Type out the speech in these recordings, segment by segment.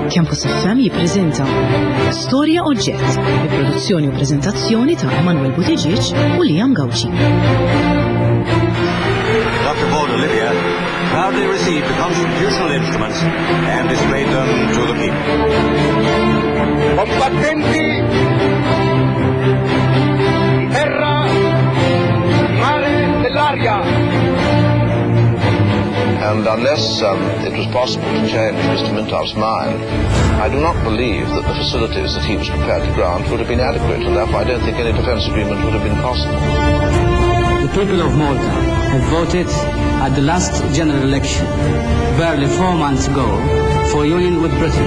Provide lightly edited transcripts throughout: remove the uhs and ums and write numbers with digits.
Campus FM jippreżenta Storja Oġġett bi produzzjoni u preżentazzjoni ta' Emanuel Buttigieg u Liam Gawci. Dr. Vaughan Olivia proudly received the constitutional instruments and displayed them to the people. Combattenti di terra, mare, dell'aria. And unless it was possible to change Mr. Mintov's mind, I do not believe that the facilities that he was prepared to grant would have been adequate, and therefore I don't think any defence agreement would have been possible. The people of Malta have voted at the last general election, barely 4 months ago, for union with Britain.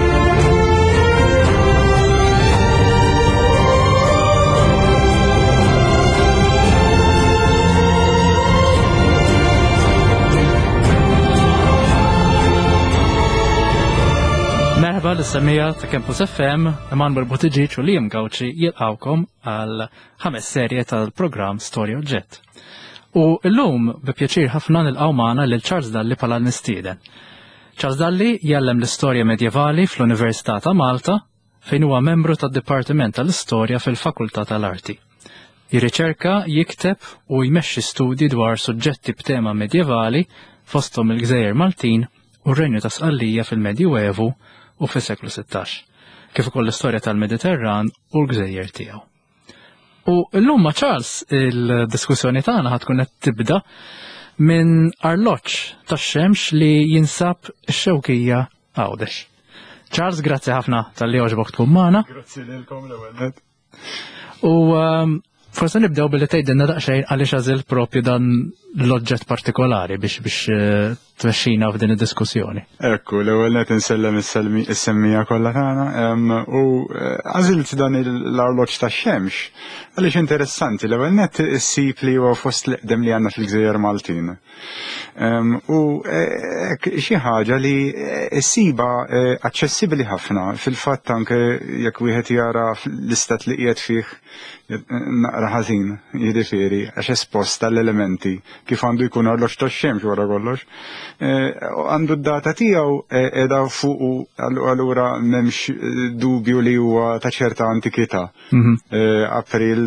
Merħba l-semmija ta' Campus FM, Emanuel Buttigieg u Liam Gawci jilqawkom għal 5 serje tal-programm Storja Oġġett. U l-lum bi pjaċir ħafna nilqgħu magħna lil Charles Dalli bħala nistieden. Charles Dalli jgħallem l-istorja medjevali fl-Università ta' Malta fejn huwa membru tad-Dipartiment tal-Istorja fil-Fakultà tal-Arti. Jirriċerka, jikteb u jmexxi studji dwar suġġetti b'tema medjevali fosthom il-Gżejjer Maltin u r-Renju ta' Sqallija fil-Medjuevu u fis-seklu 16, kif ukoll l-istorja tal-Mediterran u l-Gżejjer tiegħu. U llum ma' Charles il-diskussjoni tagħna ħad tkun qed tibda minn arloġġ tax-xemx li jinsab ix-xewkija Għawdex. Charles, grazzi ħafna tal-li għoġbok tkun magħna. Grazzi lilkom l-ewwel. U forse nibdew billi tgħidilna daqsxejn għaliex għażilt propju dan l-oġġett partikolari biex tmexxina f'din id-diskussjoni. Ekku, l-ewwel net insellem is-semmija kollha tagħna u għażilt dan l-arloġġ tax-xemx għaliex interessanti l-ewwel net issib li huwa fost l-eqdem li għandna fil-Gżejjer Maltin. U xi ħaġa li ssiba aċċessibbli ħafna fil-fatt anke jekk wieħed jara l-istat li qiegħed fih naqra ħażin, jiġifieri għax esposta l-elementi kif għandu jkun arloġġ tax-xemx wara kollox. Għandu d-data tiegħu qiegħda fuqu allura m'hemmx dubju li huwa ta' ċerta antikità. April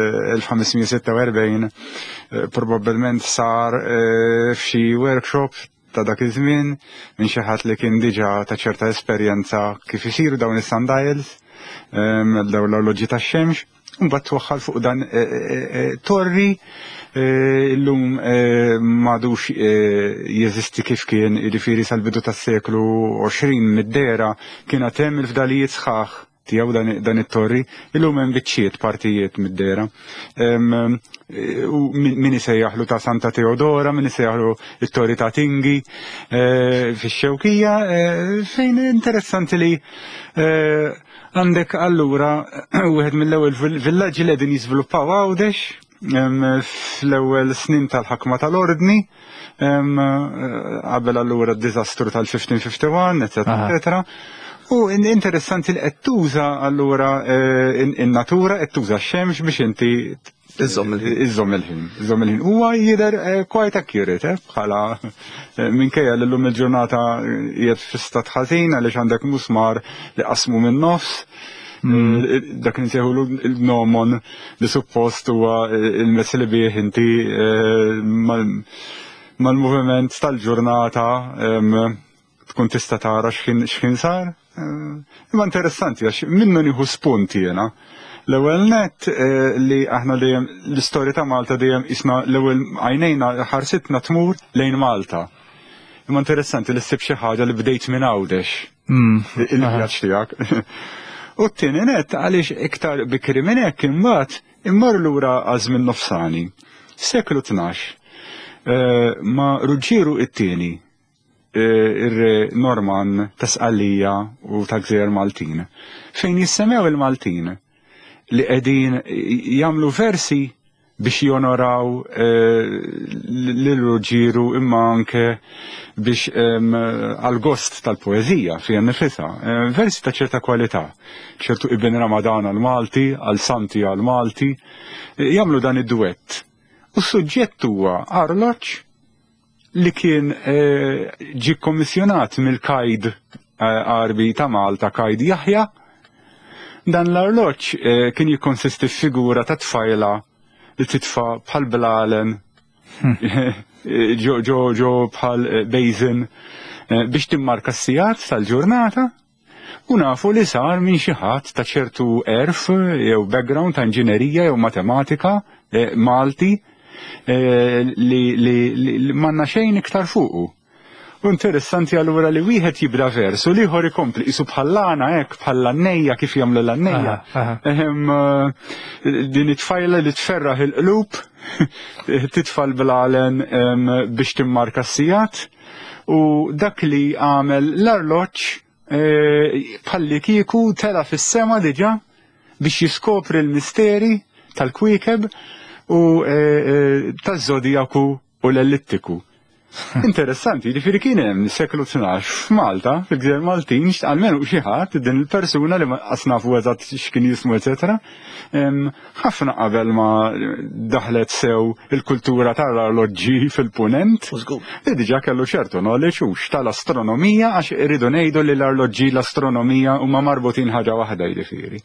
1546 probabbilment sar f'xi workshop ta' dak iż-żmien minn xi ħadd li kien diġà ta' ċerta esperjenza kif isiru dawn is-sundials dawn l-arloġġi tax-xemx. Mbagħad twaħħal fuq dan torri llum m'għadux jeżisti kif kien, jiġifieri sal-bidu tas-seklu 20 mid-dera kien hemm il-fdalijiet sħaħ tiegħu dan it-torri, illum hemm biċċiet partijiet mid-dera. Min isejjaħlu ta' Santa Teodora, min isejjaħlu it-torri ta' Tingi fix-Xewkija, fejn interessanti li għandek allura wieħed mill-ewwel villaġġi li qegħdin jiżviluppaw Għawdex fl-ewwel snin tal-ħakma tal-Ordni qabel allura d-diżastru tal-1551, eċetera. U interessanti li qed tuża allura in-natura qed tuża x-xemx biex inti iżomm il-ħin. Huwa jidher quite accurate bħala minkejja li llum il-ġurnata qiegħed f'istat ħażin għaliex għandek musmar li qasmu min-nofs. Dak li nsejħulu l-gnomon li suppost huwa il-mess li bih inti mal-moviment tal-ġurnata tkun tista' tara x'kien sar. Imma interessanti għax minnu nieħu spunti jiena. L-ewwel nett li aħna dejjem l-istorja ta' Malta dejjem isna l-ewwel għajnejna ħarsitna tmur lejn Malta. Imma interessanti li ssib xi ħaġa li bdejt minn Għawdex il-vjaġġ tiegħek. U t-tieni nett għaliex iktar bikri minn hekk imbagħad immorru lura għażmien nofsani. Seklu 12 ma' Ruġġieru t-tieni ir-re Norman ta' Sqallija u ta' Gżejjer Maltin fejn jissemmew il-Maltin li qegħdin jagħmlu versi biex jonoraw lil Ruġġieru imma anke biex għal-gost tal-poeżija fiha nifisha, versi ta' ċerta kwalità, ċertu Ibn Ramadan għal-Malti, għal-Santi għal-Malti, jagħmlu dan id-duett. U s-suġġett huwa arloġġ li kien ġie kommissjonat mill-kajd qarbi ta' Malta Kajd Jaħja. Dan l-arloġġ kien jikkonsisti f'figura ta' tfajla li titfa' bħal blalen ġo bħal bejżin biex timmarka s-sigħat tal-ġurnata u nafu li sar minn xi ħadd ta' ċertu erf jew background ta' inġinerija jew matematika Malti li m'għandna xejn iktar fuqu. U interessanti allura li wieħed jibda versu li ieħor ikompli qisu bħall-għana hekk bħall-annejja kif jagħmlu l-annejja. Din it-tfajla li tferraħ il-qlub titfal bil-għalen biex timmarka s-sigħat u dak li għamel l-arloġġ bħalli kieku tela fis-sema diġà biex jiskopri l-misteri tal-kwiekeb u taż-żodijaku u l-ellittiku. Interessanti, ġifieri kien hemm seklu 12 f'Malta, fil-Gżejjer Maltin, almenu xi ħadd din il-persuna li ma nafu eżatt x'kien jismu eċetera, ħafna qabel ma daħlet sew il-kultura tal-arloġġi fil-punent, li diġà kellu ċertu knowledge hux tal-astronomija għax iridu ngħidu li l-arloġġi l-astronomija huma marbutin ħaġa waħda jiġifieri.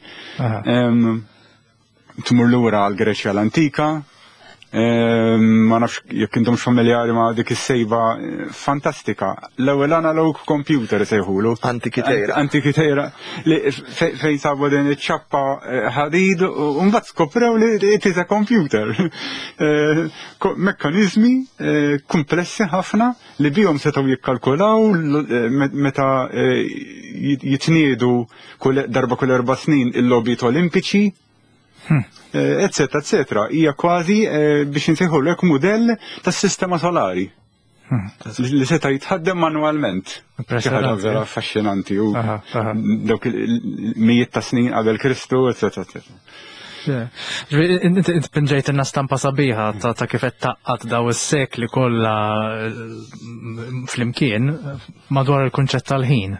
Tmur lura għall-Greċja l-Antika, ma nafx jekk intomx familjari ma' dik is-sejba fantastika. L-ewwel analog computer sejħulu. Antikitejra li fejn sabu din iċ-ċappa ħadid u mbagħad skoprew li it is a computer. Mekkaniżmi komplessi ħafna li bihom setgħu jikkalkulaw meta jitniedu darba kull 4 snin il-logħbiet Olimpiċi. Eccetera, eccetera. Hija kważi biex insejħulek mudell tas-sistema solari li seta' jitħaddem manwalment. Ħaġa vera affaxxinanti u dawk mijiet ta' snin qabel Kristu, eccetera, eccetera. Inti pinġejt inna stampa sabiħa ta' kif qed taqqat daw is-sekli kollha flimkien madwar il-kunċett tal-ħin.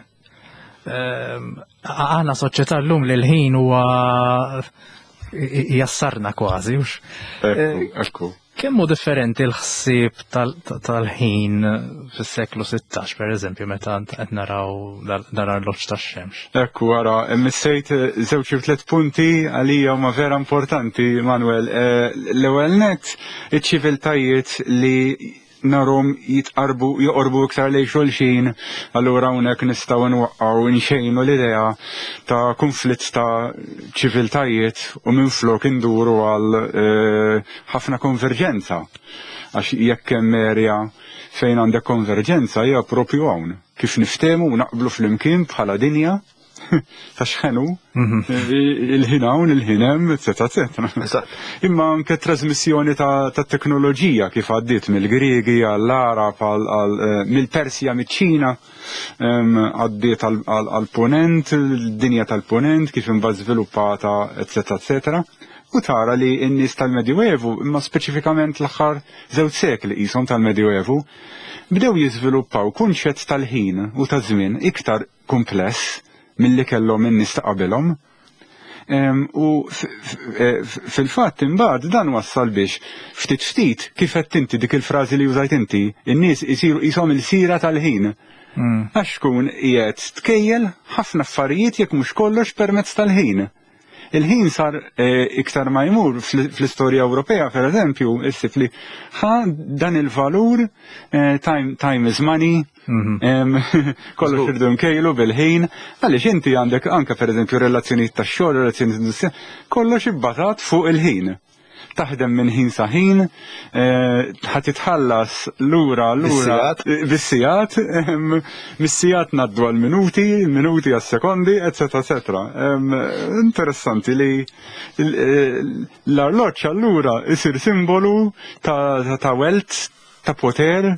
Aħna soċjetà llum li l-ħin huwa jassarna kważi. Ekku. Kemmu differenti l-ħsieb tal-ħin fis-seklu 16 pereżempju meta qed naraw l-arloġġ tax-xemx. Ekku wara, missejt żewġ 3 punti għalija huma vera importanti, Manuel. L-ewwel nett iċ-ċiviltajiet li narhom joqorbu iktar lejn xulxin, allura hawnhekk nistgħu nwaqqgħu nxejnu l-idea ta' konflitt ta' ċiviltajiet u minflok induru għal ħafna konverġenza. Għax jekk hemm erja fejn għandek konverġenza hija proprju hawn. Kif niftehmu u naqblu flimkien bħala dinja ta' xħenu, il-ħinawn, il-ħinem, eccetera. Imma anke trasmissjoni ta' teknoloġija kif għaddiet mill-Griegi għall-Arab, mill-Persja, mill-Ċina, għaddiet għall-Ponent, il-dinja tal-Ponent, kif imbagħad żviluppata, eccetera, eccetera. U tara li n-nies tal-Medjuevu, imma speċifikament l-aħħar 2 sekli qishom tal-Medjuevu, bdew jiżviluppaw kunċett tal-ħin u taż-żmien iktar kumpless milli kellhom in-nies ta' qabelhom. U fil-fatt imbagħad dan wassal biex ftit kif qed inti dik il-frażi li użajt inti, in-nies isiru qishom il-sira tal-ħin. Għax tkun qiegħed tkejjel ħafna affarijiet jekk mhux kollox permezz tal-ħin. Il-ħin sar iktar ma jmur fl-istorja Ewropea, pereżempju, issib li dan il-valur, time is money, kollox irdu nkejlu bil-ħin, għaliex inti għandek anke pereżempju relazzjonijiet tax-xogħol, relazzjonijiet industrijali, kollox ibbażat fuq il-ħin. Taħdem minn ħin sa ħin, ħadd titħallas lura bis-sigħat, mis-sigħat ngħaddu għall-minuti, minuti għas-sekondi, eċetera, eċetera. Interessanti li l-arloġġ allura isir simbolu ta' wealth, ta' poter,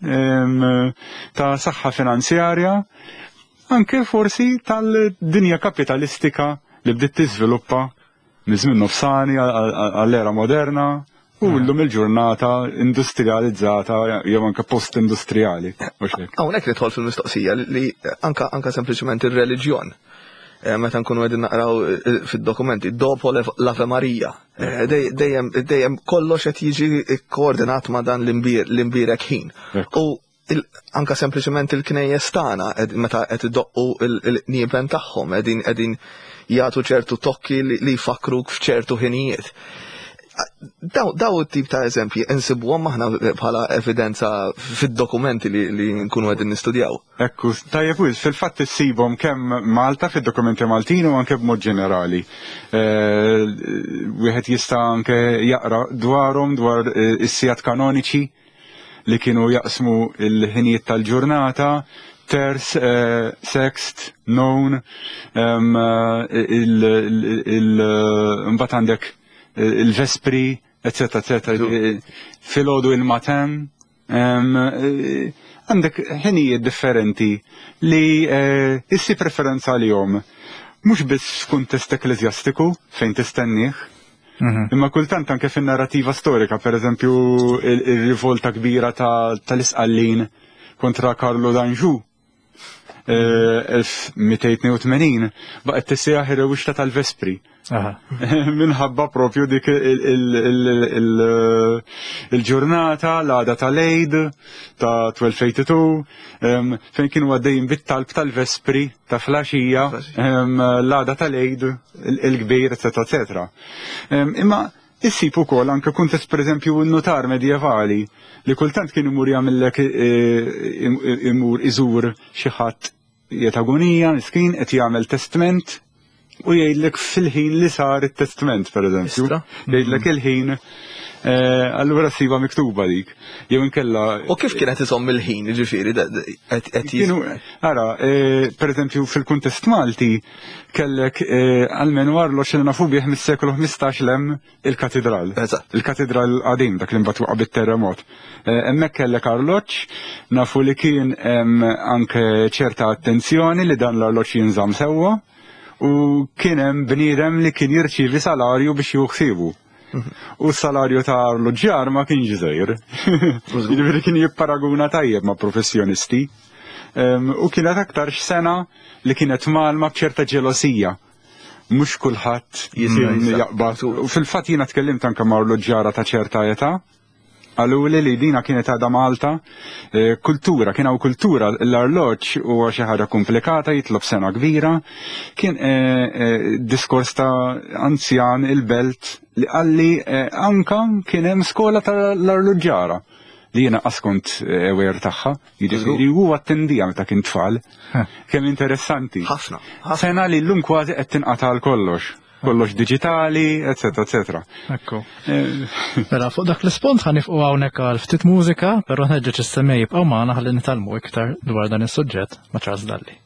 ta' saħħa finanzjarja, anke forsi tal-dinja kapitalistika li bdiet tiżviluppa minn nofsani għall-era moderna u llum il-ġurnata industrializzata jew anke post-industrijali. Hawnhekk nidħol fil-mistoqsija li anke sempliċement ir-reliġjon. Meta nkunu qegħdin naqraw fid-dokumenti dopo l-Ave Marija. Dejjem kollox qed jiġi kkoordinat ma' dan l-imbierek ħin. U anka sempliċement il-knejjes tagħna meta qed idoqqu il-qniepen tagħhom qegħdin jagħtu ċertu tokki li jfakruk f'ċertu ħinijiet. Daw it-tip ta' eżempji insibuhom aħna bħala evidenza fid-dokumenti li nkunu qegħdin nistudjaw. Ekku, tajjeb wis, fil-fatt issibhom kemm Malta fid-dokumenti Maltin u anke b'mod ġenerali. Wieħed jista' anke jaqra dwarhom dwar is-sigħat kanoniċi li kienu jaqsmu il-ħinijiet tal-ġurnata, ters, sext, nown, mbagħad għandek il-vespri, eccetera, filgħodu il-maten, għandek ħinijiet differenti li issi preferenza għalihom mhux biss f'kuntest ekleżjastiku fejn tistennih, imma kultant anke fin-narrativa storika, pereżempju il-rivolta kbira tal-Isqallin kontra Karlo d'Anjou 1282 baqgħet tissejjaħ ir-rewwixta tal-Vespri. Minħabba propju dik il-ġurnata l-għada tal-Eid ta' 1282 fejn kienu għaddejjin bit-talb tal-Vespri ta' flaxija l-għada tal-Eid il-kbir, eccetera. Imma issib ukoll anke kuntest pereżempju n-notar medjevali li kultant kien imur jagħmellek imur iżur xi ħadd qiegħed agonija miskin qed jagħmel testament u jgħidlek fil-ħin li sar it-testament, pereżempju. Jgħidlek il-ħin, allura siba miktuba dik. Jew inkella. U kif kienet iżomm il-ħin, ġifieri ara, pereżempju fil-kuntest Malti kellek almenu arloġġ li nafu bih mis-seklu 15 lem il-katedral. Il-katedral qadim dak li mbagħad waqa' bit-terremot. Hemmhekk kellek arloġġ nafu li kien anke ċerta attenzjoni li dan l-arloġġ jinżamm sewwa. U kien hemm bniedem li kien jirċievi salarju biex juħsibu. U s-salarju ta' arloġġjar ma kienx żgħir. Jiġifieri kien jipparaguna tajjeb ma' professjonisti. U kienet aktar x'sena li kienet malma b'ċerta ġelosija. Mhux kulħadd jaqbad. U fil-fatt jiena tkellimt anke ma' arloġġjara ta' ċerta età. Għaluli li dina kienet għada Malta, kultura, kien hawn kultura l-arloġġ huwa xi ħaġa komplikata, jitlob sena kbira, kien diskors ta' anzjan il-belt li qalli anka kien hemm skola tal-arloġġjara li jiena qaskont ewer tagħha, jiġifieri huwa attendija meta kien tfal. Kemm interessanti. Ħafna. Sena li llum kważi qed tinqata' għal kollox digitali, eccetera. Ekku. Mela fuq dak l-ispont ħanifqu hawnhekk għal ftit mużika, però nħeġġeġ is-semmej jibqgħu magħna ħalli nitalmu iktar dwar dan is-suġġett ma' Charles Dalli.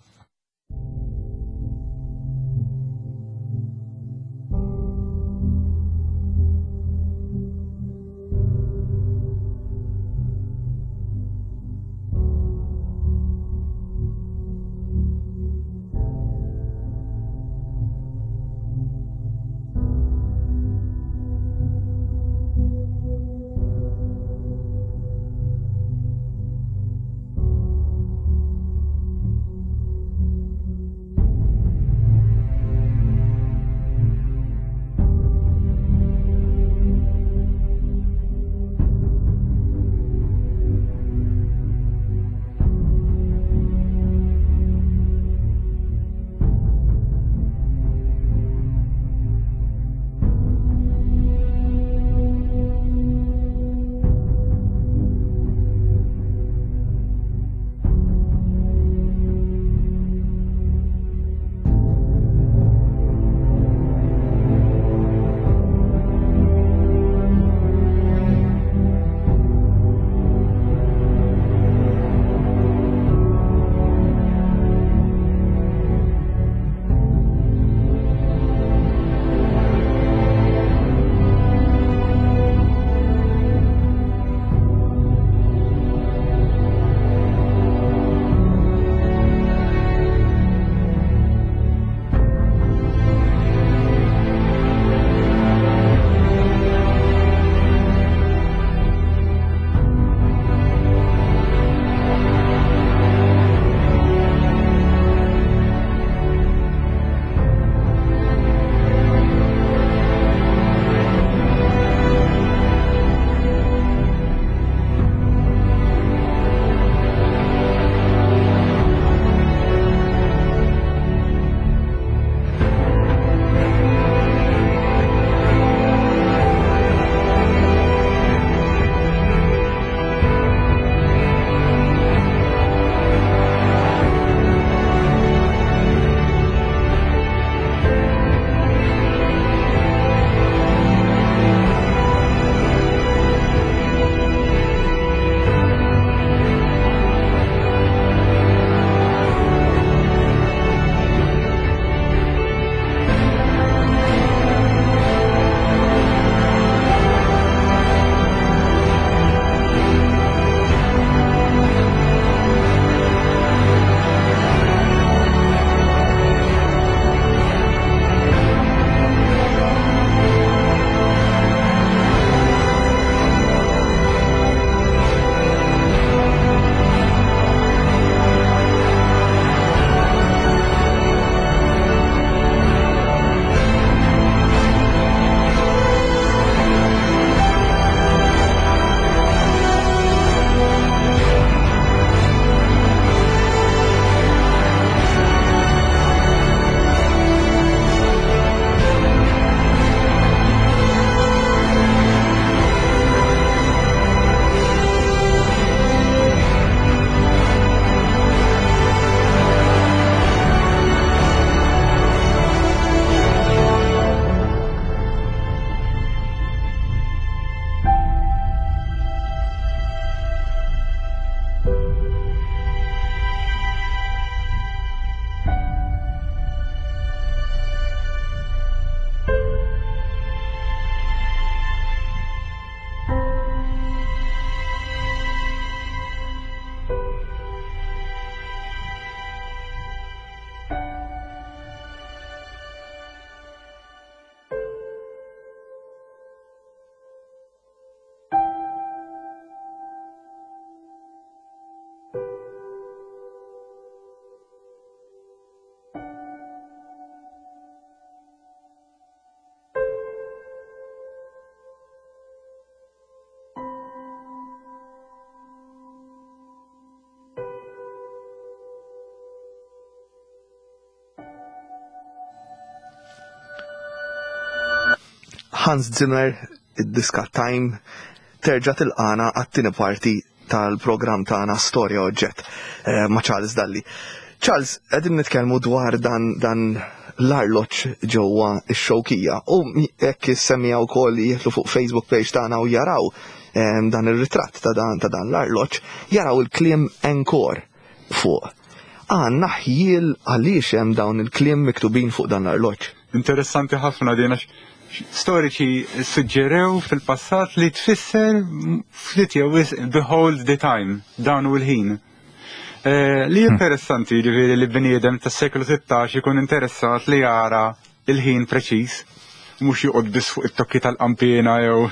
Hans Zimmer, id-diska Time, terġa' tilqana għat-tieni parti tal-programm tagħna Storja Oġġett ma' Charles Dalli. Charles, qegħdin nitkellmu dwar dan l-arloġġ ġewwa x-xowkija u hekk issemmija wkoll jieħlu fuq Facebook page tagħna u jaraw dan ir-ritratt ta' dan l-arloġġ, jaraw il-kliem Encore fuq. Għandna ħjiel għaliex hemm dawn il-kliem miktubin fuq dan l-arloġġ. Interessanti ħafna din għax storiċi suġġerew fil-passat li tfisser ftit jew behold the time, dan u l-ħin. Li interessanti ġifieri li bniedem tas-seklu 16 ikun interessat li jara il-ħin preċiż, mhux joqgħod biss fuq it-tokki tal-qampina jew.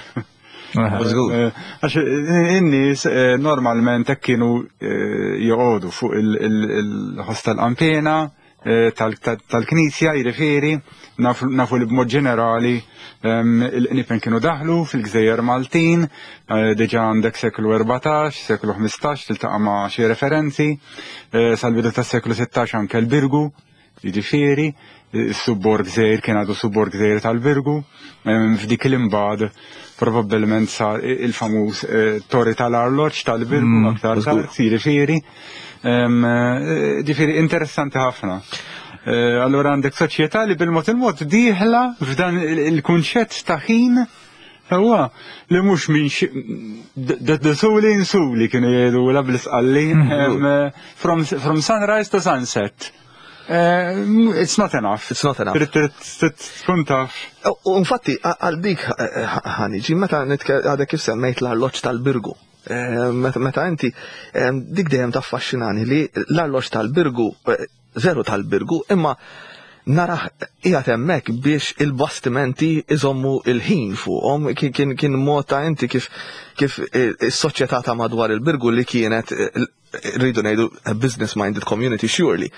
Għax in-nies normalment hekk kienu joqogħdu fuq il-ħoss tal-qampina tal-Knisja, jiġifieri nafu li b'mod ġenerali il-qnipen kienu daħlu fil-Gżejjer Maltin, diġà għandek seklu 14, seklu 15 tiltaqa' ma' xi referenzi, sal-bidu tas-seklu 16 anke l-Birgu, jiġifieri is-subbord Gżejjer kien għadu subbord Gżejjer tal-Birgu, f'dik l-imbagħad probabbilment sar il-famuż torri tal-arloġġ tal-Birgu aktar tard, jiġifieri. Ġifieri interessanti ħafna. Allura għandek soċjetà li bil-mod il-mod dieħla f'dan il-kunċett ta' ħin huwa li mhux minn suli insuli kienu jgħidu l-ablisqalli from sunrise to sunset. It's not enough. It's not enough. Tkun taf. U infatti għal dik ħaniġi meta għadek kif semmejt l-arloġġ tal-Birgu. Meta inti dik dejjem taffaxxinani li l-arloġġ tal-Birgu veru tal-Birgu imma naraħ qiegħed hemmhekk biex il-bastimenti iżommu il-ħin fuqhom kien mod ta' inti kif is-soċjetà ta' madwar il-Birgu li kienet rridu ngħidu business-minded community surely.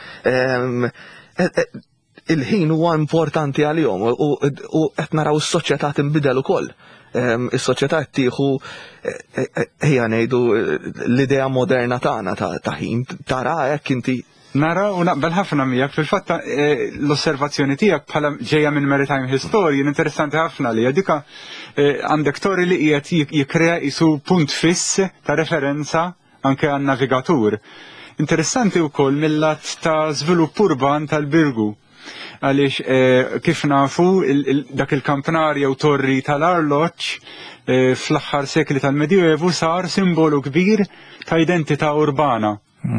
Il-ħin huwa importanti għalihom u qed naraw is-soċjetà tinbidel ukoll. Is-soċjetà qed tieħu ejja ngħidu l-idea moderna tagħna ta' ħin tara hekk inti. Nara u naqbel ħafna miegħek fil-fatt l-osservazzjoni tiegħek bħala ġejja minn maritime historian interessanti ħafna li dika għandek torri li qiegħed jikkrea isu punt fiss ta' referenza anke għan-navigatur. Interessanti wkoll mill-lat ta' żvilupp urban tal-Birgu. Għaliex kif nafu dak il-kampnar jew torri tal-arloġġ fl-aħħar sekli tal-Medjuevu sar simbolu kbir ta' identità urbana.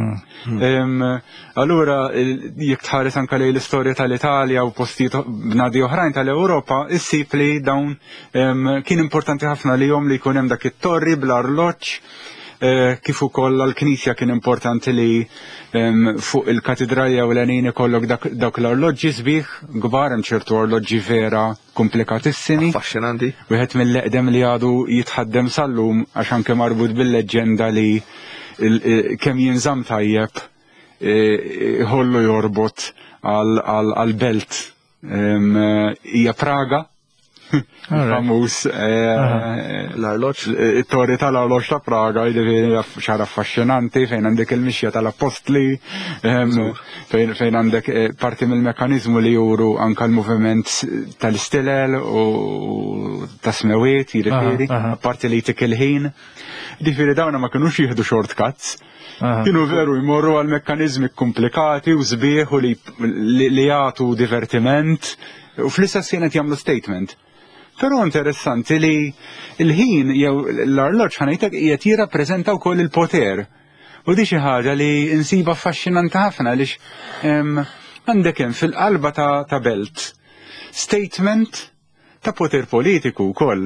Allura jekk tħares anke lejn l-istorja tal-Italja u postijiet bnadi oħrajn tal-Ewropa, issib li dawn kien importanti ħafna lihom li jkun hemm dak it-torri bl-arloġġ, kif ukoll għall-Knisja kien importanti li fuq il-katedrali ewlenin ikollok dawk l-arloġġi sbieħ kbar, hemm ċertu arloġġi vera komplikatissimi. Affaxxinanti. Wieħed mill-eqdem li għadu jitħaddem sal-lum għax anke marbut bil-leġġenda li kemm jinżamm tajjeb ħollu jorbot għal-belt hija Praga. Famuż l-arloġġ. it-torri tal-arloġġ ta' Praga jiġifieri xara affaxxinanti fejn għandek il-mixja tal-Apostli, fejn għandek parti mill-mekkaniżmu li juru anke l-moviment tal-istilel u ta' smewiet jiġifieri, apparti li jtik il-ħin. Jiġifieri dawna ma kinux jieħdu shortcuts. Kienu veru jmorru għal mekkaniżmi komplikati u sbieħ u li jagħtu divertiment u fl-istess kienet jagħmlu statement. Però interessanti li l-ħin jew l-arloġġ ħanejtek qiegħed jirrappreżenta wkoll il-poter. U di xi ħaġa li insiba affaxxinanti ħafna għaliex għandek hemm fil-qalba ta' belt statement ta' poter politiku wkoll.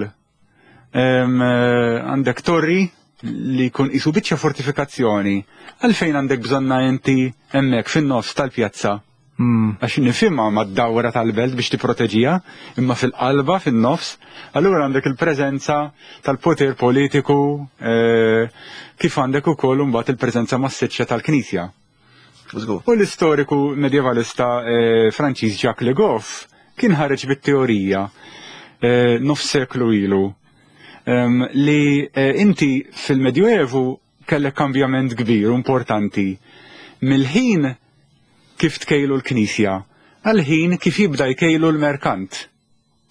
Għandek torri li jkun qisu biċċa fortifikazzjoni. Għalfejn għandek bżonna inti hemmhekk fin-nofs tal-pjazza. Għax nifhimha mad-dawra tal-belt biex tipproteġiha, imma fil-qalba fin-nofs, allura għandek il-preżenza tal-poter politiku kif għandek ukoll imbagħad il-preżenza massiċċa tal-Knisja. U l-istoriku medjevalista Franċiż Jacques Le Goff kien ħareġ bit-teorija nofs seklu ilu li inti fil-Medjuevu kellek kambjament kbir importanti mill-ħin kif tkejlu l-Knisja għal-ħin kif jibda jkejlu l-merkant.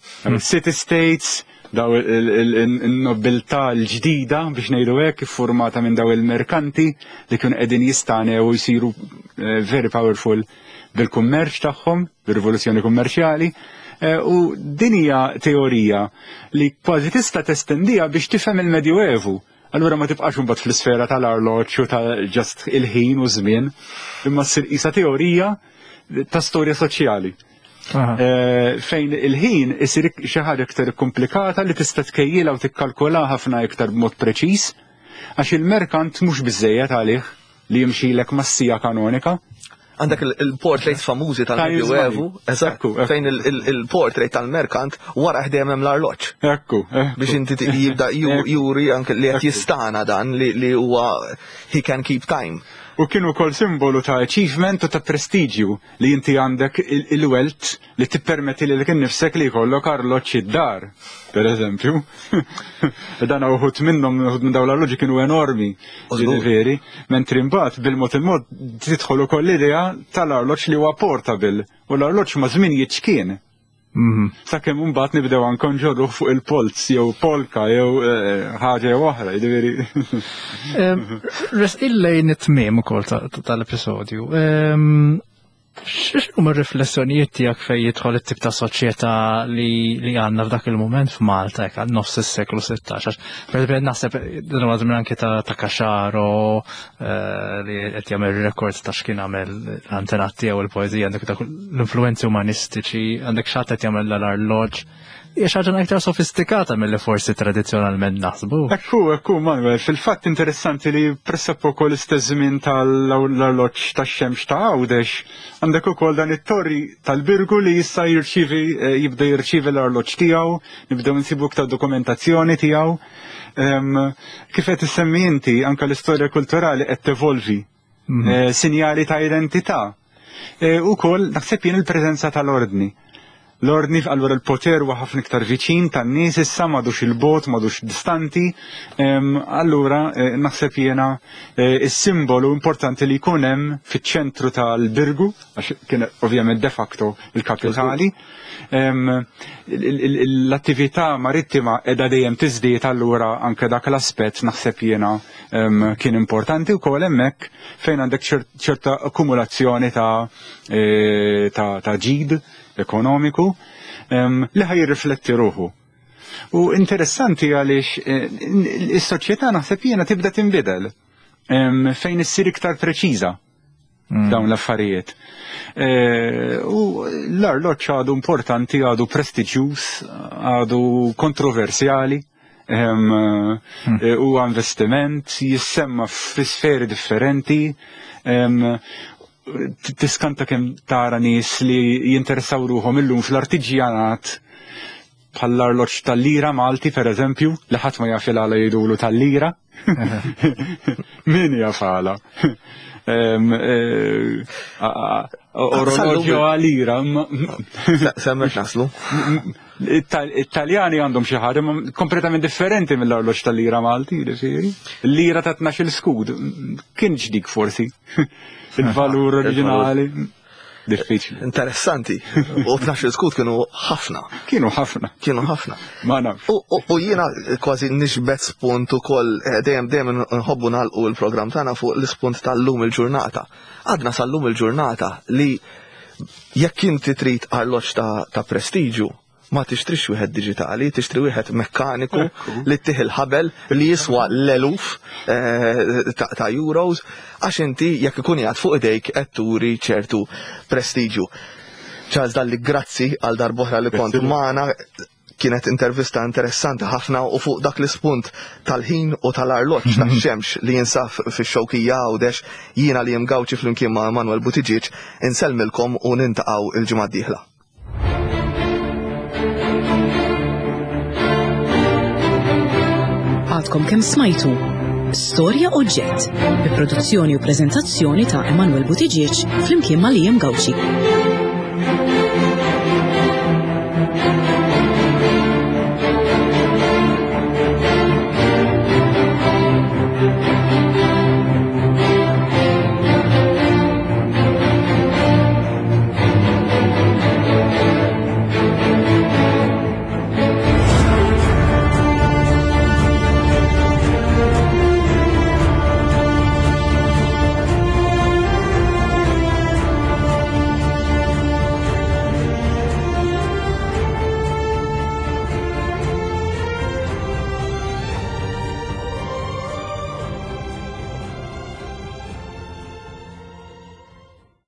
City States, daw il-nobiltà l-ġdida biex ngħidu hekk iffurmata minn daw il-merkanti li kienu qegħdin jistanew u jsiru very powerful bil-kummerċ tagħhom, bir-rivoluzzjoni kummerċjali. U din hija teorija li kważi tista' testendija biex tifhem il-Medjuevu. Allura ma tibqax imbagħad fl-isfera tal-arloġġ u ta' ġast il-ħin u żmien, imma ssir qisha teorija ta' storja soċjali. Fejn il-ħin isir xi ħaġa iktar komplikata li tista' tkejjilha u tikkalkula ħafna iktar b'mod preċiż, għax il-merkant mhux biżżejjed għalih li jimxilek massija kanonika. Għandek il-portraits famużi tal-Medjuevu, fejn il-portrait tal-merkant wara ħdem hemm l-arloġġ. Ekku. Biex inti jibda juri anke li qed jistana dan li huwa he can keep time. U kienu kol simbolu ta' achievement u ta' prestiġju li inti għandek il-welt li tippermetti li kien nifsek li jkollok arloġġ id-dar, per eżempju. Dan uħut minnhom minn dawn l-arloġġi kienu enormi, ġifieri, mentri mbagħad bil-mod il-mod tidħol ukoll l-idea tal-arloġġ li huwa portable u l-arloġġ ma' żmien jiċkien. Sakemm mbagħad nibdew anke nġorru fuq il-polz jew polka jew ħaġa jew oħra, jiġifieri. Lejn it-tmiem ukoll tal-episodju. X'huma r-riflessjonijiet tiegħek fejn jidħol it-tip ta' soċjetà li għandna f'dak il-mument f'Malta hekk għal nofs is-seklu 16. Pereżempju naħseb din huwa żmien anke ta' Kaxaro li qed jagħmel records ta' x'kien għamel l-antenat tiegħu il-poeżija għandek l-influenzi umanistiċi, għandek x'għad qed jagħmel l-arloġġ. Hija xi ħaġa aktar sofistikata milli forsi tradizzjonalment naħsbu. Ekku, Manuel, fil-fatt interessanti li pressappoco l-istess żmien tal-arloġġ tax-xemx ta' Għawdex għandek ukoll dan it-torri tal-Birgu li jista' jibda jirċievi l-arloġġ tiegħu, nibdew insibu aktar dokumentazzjoni tiegħu. Kif qed issemmi inti anke l-istorja kulturali qed tevolvi, sinjali ta' identità. Ukoll naħseb jien il-preżenza tal-ordni. L-ordni allura l-poter huwa ħafna iktar viċin tan-nies issa m'għadux il-bot, m'għadux distanti, allura naħseb jiena is-simbolu importanti li jkun hemm fiċ-ċentru tal-Birgu, għax kien ovvjament de facto il-kapitali. L-attività marittima qiegħda dejjem tiżdied allura anke dak l-aspett naħseb jiena kien importanti wkoll hemmhekk fejn għandek ċerta akkumulazzjoni ta' ġid ekonomiku li ħaj jirrifletti ruħu. U interessanti għaliex is-soċjetà naħseb jiena tibda tinbidel fejn issir iktar preċiża dawn l-affarijiet. U l-arloġġ għadu importanti, għadu prestiġjuż, għadu kontroversjali, u investiment, jissemma f'sferi differenti, tiskanta kemm tara nies li jinteressaw ruhom illum fl-artiġjanat bħall-arloġġ tal-lira Malti pereżempju, li ħadd ma jaf għala jgħidulu tal-lira. Min jafala? Orologio għal-lira. Semmet naslu. Italjani għandhom xi ħaġa kompletament differenti mill-arloġġ tal-lira Malti, jiġifieri. L-lira ta' 12 skud kien ġdik forsi. Il-valur oriġinali. Diffiċli. Interessanti. U 12 skut kienu ħafna. Kienu ħafna. Ma nafx. U jiena kważi nixbet spunt ukoll dejjem nħobbu nagħlqu l-programm tagħna fuq l-ispunt tal-lum il-ġurnata. Għadna sal-lum il-ġurnata li jekk inti trid arloġġ ta' prestiġju ma tixtrix wieħed diġitali, tixtri wieħed mekkaniku li ttieħ il-ħabel li jiswa l-eluf ta' euros għax inti jekk ikun jgħid fuq idejk qed turi ċertu prestiġju. Charles Dalli, grazzi għal darb'oħra li kont magħna, kienet intervista interessanti ħafna u fuq dak l-ispunt tal-ħin u tal-arloġġ tax-xemx li jinsaf fix-Xewkija Għawdex jiena li Gawċi flimkien ma' Manuel Buttigieg insellmilkom u nintaqgħu il-ġimgħa d-dieħla. Għadkom kemm smajtu Storja Oġġett bi produzzjoni u preżentazzjoni ta' Emanuel Buttigieg flimkien ma' Gawċi.